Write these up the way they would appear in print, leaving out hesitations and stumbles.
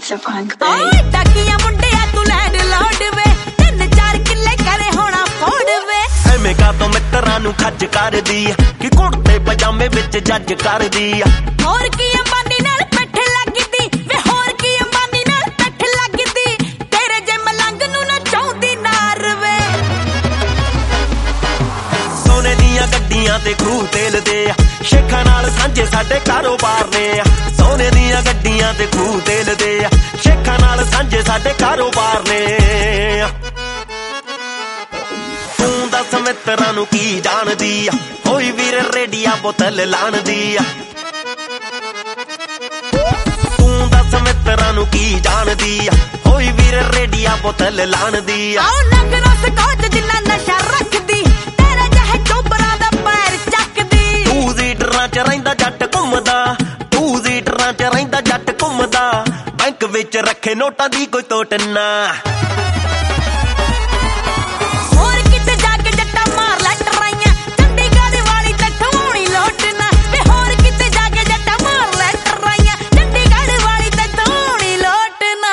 Master Punk Bay ਟਾਕੀਆਂ ਮੁੰਡਿਆ ਤੂੰ land load ਵੇ 3-4 ਕਿੱਲੇ ਕਰੇ ਹੋਣਾ ਫੋੜ ਵੇ ਐਵੇਂ ਕਾ ਤੋਂ ਮਿੱਤਰਾਂ ਨੂੰ ਖੱਜ ਕਰਦੀ ਆ ਕਿ ਕੁੜਤੇ ਪਜਾਮੇ ਵਿੱਚ ਜੱਜ ਕਰਦੀ ਆ ਹੋਰ ਕੀ ਅੰਬਾਨੀ ਨਾਲ ਪਿੱਠ ਲੱਗਦੀ ਵੇ ਹੋਰ ਕੀ ਅੰਬਾਨੀ ਨਾਲ ਪਿੱਠ ਲੱਗਦੀ ਤੇਰੇ ਜੇ ਮਲੰਗ ਨੂੰ ਨਾ ਚਾਹੁੰਦੀ ਨਾਰ ਵੇ ਸੋਨੇ ਦੀਆਂ ਗੱਡੀਆਂ ਤੇ ਖੂਹ ਤੇਲ ਦੇ ਆ ਸ਼ੇਖਾਂ ਨਾਲ ਸਾਂਝੇ ਸਾਡੇ ਕਾਰੋਬਾਰ ਨੇ ਆ ਸੋਨੇ ਦੀਆਂ ਗੱਡੀਆਂ ਤੇ ਖੂਹ ਤੇਲ ਦੇ ਆ ਸ਼ੇਖਾਂ ਨਾਲ ਸਾਂਝੇ ਸਾਡੇ ਕਾਰੋਬਾਰ ਨੇ ਤੂੰ ਦੱਸ ਮਿੱਤਰਾਂ ਨੂੰ ਕੀ ਜਾਣਦੀ ਆ ਹੋਈ ਵੀਰ ਰੇਡੀਆ ਬੋਤਲ ਲਾਣਦੀ ਆ ਤੂੰ ਦੱਸ ਮਿੱਤਰਾਂ ਨੂੰ ਕੀ ਜਾਣਦੀ ਆ ਹੋਈ ਵੀਰ ਰੇਡੀਆ ਬੋਤਲ ਲਾਣਦੀ ਆ ਆਉ ਨਗਰੋਂ ਸਕੋਚ ਜਿੰਨਾ ਨਸ਼ਾ ਰੱਖਦੀ ਤੇਰੇ ਜਿਹੇ ਚੋਬਰਾਂ ਦਾ ਪੈਰ ਚੱਕਦੀ ਤੂੰ ਲੀਡਰਾਂ ਚ ਰਹਿੰਦਾ ਜੱਟ ਘੁੰਮਦਾ ਤੂੰ ਲੀਡਰਾਂ ਚ ਰਹਿੰਦਾ ਜੱਟ ਘੁੰਮਦਾ ਬੈਂਕ ਵਿੱਚ ਰੱਖੇ ਨੋਟਾਂ ਦੀ ਕੋਈ ਤੋਟ ਨਾ ਹੋਰ ਕਿਤੇ ਜਾ ਕੇ ਜੱਟਾ ਮਾਰ ਲੈ ਟਰਾਈਆਂ ਚੰਡੀਗੜ੍ਹ ਵਾਲੀ ਤੇ ਠਵਾਉਣੀ ਲੋਟਣਾ ਵੇ ਹੋਰ ਕਿਤੇ ਜਾ ਕੇ ਜੱਟਾ ਮਾਰ ਲੈ ਟਰਾਈਆਂ ਚੰਡੀਗੜ੍ਹ ਵਾਲੀ ਤੇ ਠਵਾਉਣੀ ਲੋਟਣਾ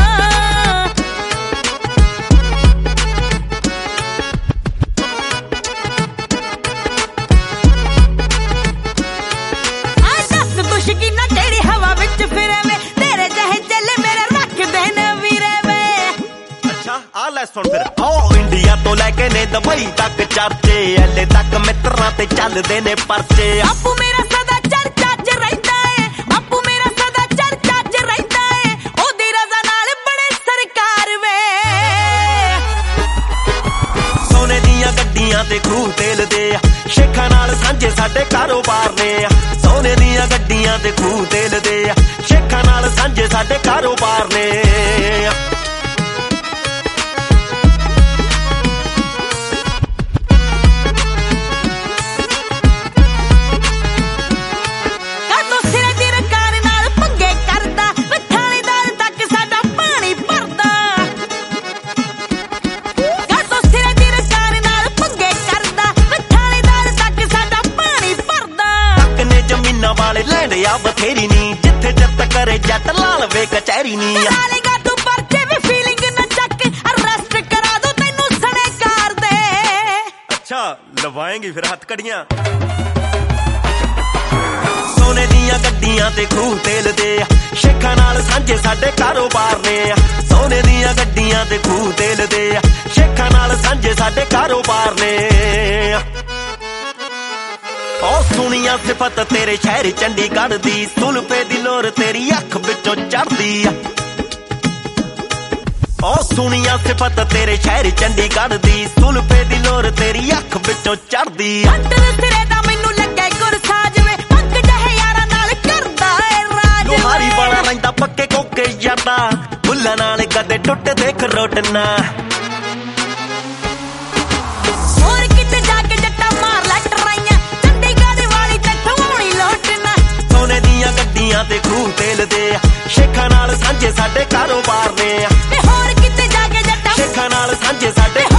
ਆ ਦੱਸ ਤੂੰ ਸ਼ਕੀਨਾ ਕਿਹੜੀ ਹਵਾ ਵਿੱਚ ਫਿਰੇ ਵੇ ਤੇਰੇ ਜਿਹੇ ਚੱਲੇ ਮੇਰੇ ਰੱਖਦੇ ਨੇ ਵੀਰੇ ਵੇ ਅੱਛਾ ਆ ਲੈ ਸੁਣ ਫਿਰ ਇੰਡੀਆ ਤੋਂ ਲੈ ਕੇ ਨੇ ਦੁਬਈ ਤੱਕ ਚਰਚੇ ਐਲੇ ਤੱਕ ਮਿੱਤਰਾਂ ਤੇ ਚੱਲਦੇ ਨੇ ਪਰਚੇ ਬਾਪੂ ਮੇਰਾ ਸਦਾ ਚਰਚਾ 'ਚ ਰਹਿੰਦਾ ਏ ਬਾਪੂ ਮੇਰਾ ਸਦਾ ਚਰਚਾ 'ਚ ਰਹਿੰਦਾ ਏ ਉਹਦੀ ਰਜ਼ਾ ਨਾਲ ਬੜੇ ਸਰਕਾਰ ਵੇ ਸੋਨੇ ਦੀਆਂ ਗੱਡੀਆਂ ਤੇ ਖੂਹ ਤੇਲ ਦੇ ਆ ਸ਼ੇਖਾਂ ਨਾਲ ਸਾਂਝੇ ਸਾਡੇ ਕਾਰੋਬਾਰ ਨੇ ਆ ਸੋਨੇ ਦੀਆਂ ਗੱਡੀਆਂ ਤੇ ਖੂਹ ਤੇਲ ਦੇ ਆ ਸ਼ੇਖਾਂ ਨਾਲ ਸਾਂਝੇ ਸਾਡੇ ਕਾਰੋਬਾਰ ਨੇ ਕਾਤੋਂ ਸਿਰੇ ਦੀ ਰਕਾਰ ਨਾਲ ਪੰਗੇ ਕਰਦਾ ਵੇ ਥਾਣੇਦਾਰ ਤੱਕ ਸਾਡਾ ਪਾਣੀ ਭਰਦਾ ਕਾਤੋਂ ਸਿਰੇ ਦੀ ਰਕਾਰ ਨਾਲ ਪੰਗੇ ਕਰਦਾ ਵੇ ਥਾਣੇਦਾਰ ਤੱਕ ਸਾਡਾ ਪਾਣੀ ਭਰਦਾ ਤੱਕ ਨੇ ਜ਼ਮੀਨਾਂ ਵਾਲੇ ਲੈਂਡਿਆ ਬਥੇਰੀ ਨੀ ਜਿੱਥੇ ਜੱਟ ਕਰੇ ਜੱਟ ਲਾ ਲਵੇ ਕਚਹਿਰੀ ਨੀ ਆ ਨਾਲੇਗਾ ਤੂੰ ਪਰਚੇ ਵੀ ਫੀਲਿੰਗ ਨਾ ਚੱਕ ਅਰੈਸਟ ਕਰਾ ਦੋ ਤੈਨੂੰ ਸਣੇ ਕਾਰ ਦੇ ਅੱਛਾ ਲਵਾਏਂਗੀ ਫਿਰ ਹੱਥ ਕੜੀਆਂ ਸੋਨੇ ਦੀਆਂ ਗੱਡੀਆਂ ਤੇ ਖੂਹ ਤੇਲ ਦੇ ਆ ਸ਼ੇਖਾਂ ਨਾਲ ਸਾਂਝੇ ਸਾਡੇ ਕਾਰੋਬਾਰ ਨੇ ਆ ਸੋਨੇ ਦੀਆਂ ਗੱਡੀਆਂ ਤੇ ਖੂਹ ਤੇਲ ਦੇ ਆ ਸ਼ੇਖਾਂ ਨਾਲ ਸਾਂਝੇ ਸਾਡੇ ਕਾਰੋਬਾਰ ਨੇ ਉਹ ਸੁਣੀਆਂ ਸਿਫਤ ਤੇਰੇ ਸ਼ਹਿਰ ਚੰਡੀਗੜ੍ਹ ਦੀ ਸੁਲਫੇ ਦੀ ਲੋਰ ਤੇਰੀ ਅੱਖ ਵਿੱਚੋਂ ਚੜਦੀ ਆ ਉਹ ਸੁਣੀਆਂ ਸਿਫਤ ਤੇਰੇ ਸ਼ਹਿਰ ਚੰਡੀਗੜ੍ਹ ਦੀ ਸੁਲਫੇ ਦੀ ਲੋਰ ਤੇਰੀ ਅੱਖ ਵਿੱਚੋਂ ਚੜਦੀ ਆ ਅੰਦਰ ਸਿਰੇ ਦਾ ਮੈਨੂੰ ਲੱਗੇ ਗੁਰਸਾਜ ਵੇ ਪੰਗ ਜਹੇ ਯਾਰਾਂ ਨਾਲ ਕਰਦਾ ਏ ਰਾਜ ਲੋਹਾਰੀ ਵਾਲਾ ਰਹਿੰਦਾ ਪੱਕੇ ਕੋਕੇ ਯਾਦਾ ਬੁੱਲਾਂ ਨਾਲ ਕਦੇ ਟੁੱਟ ਦੇਖ ਰੋਟਨਾ ਹੋਰ ਕਿਤੇ ਜਾ ਕੇ ਜੱਟਾ ਮਾਰ ਲੈ ਟਰਾਈਆਂ ਚੰਡੀਗੜ੍ਹ ਵਾਲੀ ਤੇ ਠਵਾਉਣੀ ਲੋਟਣਾ ਸੋਨੇ ਦੀਆਂ ਗੱਡੀਆਂ ਤੇ ਖੂਹ ਤੇਲ ਦੇ ਆ ਸ਼ੇਖਾਂ ਨਾਲ ਸਾਂਝੇ ਸਾਡੇ ਕਾਰੋਬਾਰ ਨੇ ਆ ਵੇ ਹੋਰ ਕਿਤੇ ਜਾ ਕੇ ਜੱਟਾ ਸ਼ੇਖਾਂ ਨਾਲ ਸਾਂਝੇ ਸਾਡੇ